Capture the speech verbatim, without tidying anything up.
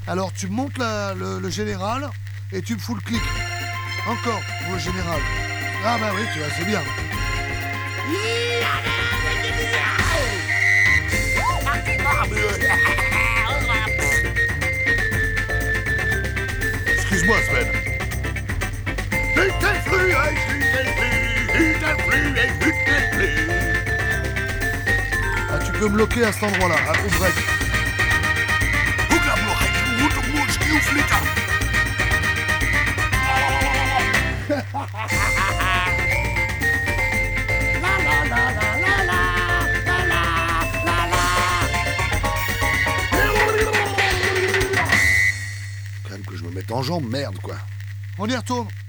Alors tu montes la- le, le général et tu me fous le clic. Encore pour le général. Ah bah oui, tu vois, c'est bien. Excuse-moi, Sven. Ah, tu peux me bloquer à cet endroit-là, à au break. Quand même que je me mette en jambe, merde quoi. On y retourne.